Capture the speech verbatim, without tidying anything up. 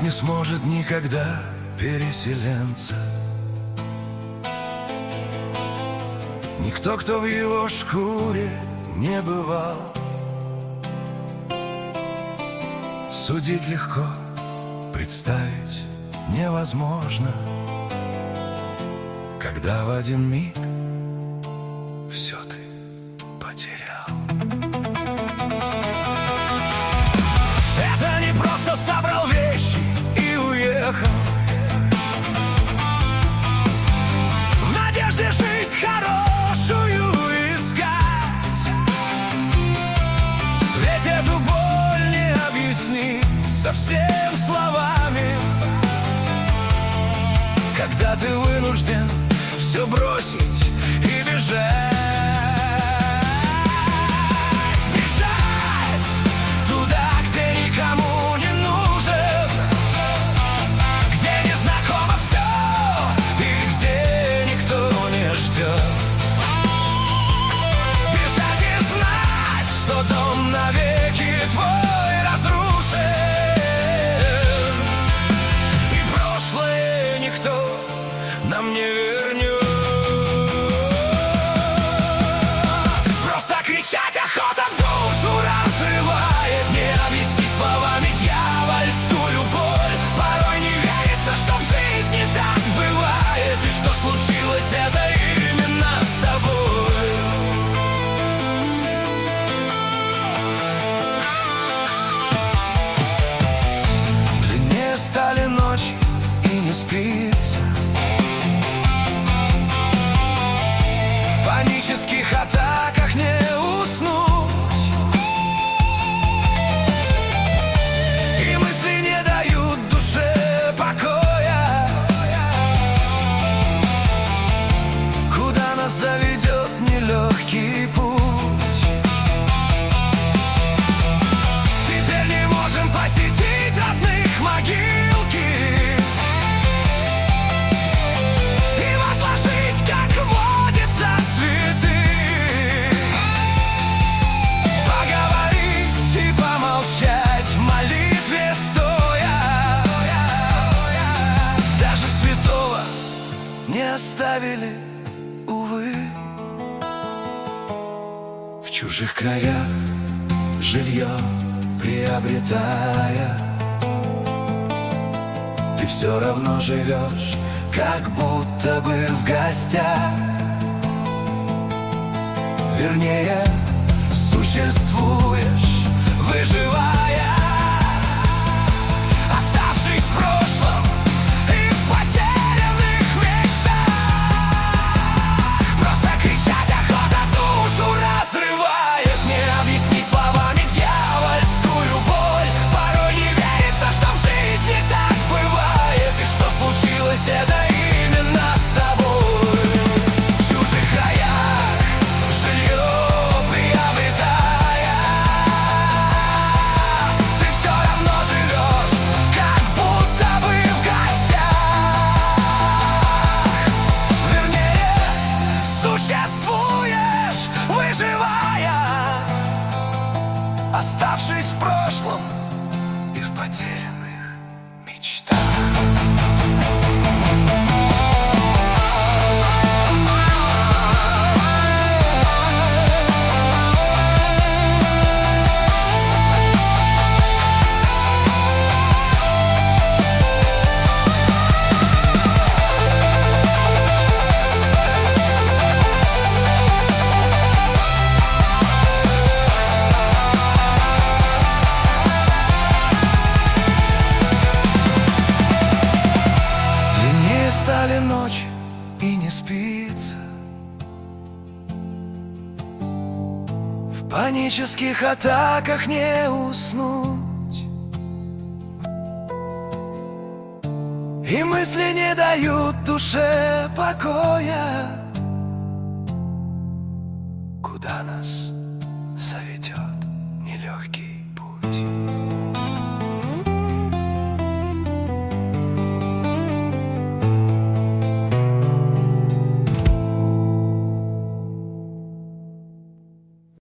не сможет никогда переселенца. Никто, кто в его шкуре не бывал. Судить легко, представить невозможно, когда в один миг все ты потерял. Это не просто собрал вещи и уехал, в надежде жизнь хорошую искать. Ведь эту боль не объяснить совсем словами, когда ты вынужден все бросить и бежать. Бежать туда, где никому не нужен, где незнакомо все и где никто не ждет. Бежать и знать, что дом навеки твой разрушен, и прошлое никто нам не вернет. Просто кричать охота, душу разрывает, не объяснить словами дьявольскую боль. Порой не верится, что в жизни так бывает, и что случилось это именно с тобой. Длиннее стали ночи и не спится, в панических атаках не уснуть, и мысли не дают душе покоя. Куда нас заведет нелегкий путь? Теперь не можем посетить родных могилки и возложить, как водится, цветы, поговорить и помолчать в молитве стоя. Даже святого не оставили, увы. В чужих краях жилье приобретая, ты все равно живешь, как будто бы в гостях. Вернее, существуешь, выживая, оставшись в прошлом и в потерянных мечтах. Просто кричать охота, душу разрывает, не объяснить словами дьявольскую боль. Порой не верится, что в жизни так бывает, и что случилось это именно с тобой. В чужих краях жилье приобретая, ты все равно живешь, как будто бы в гостях. Вернее, существуешь, выживая, оставшись в прошлом и в потерянных мечтах. Длиннее стали ночи и не спится, в панических атаках не уснуть, и мысли не дают душе покоя. Куда нас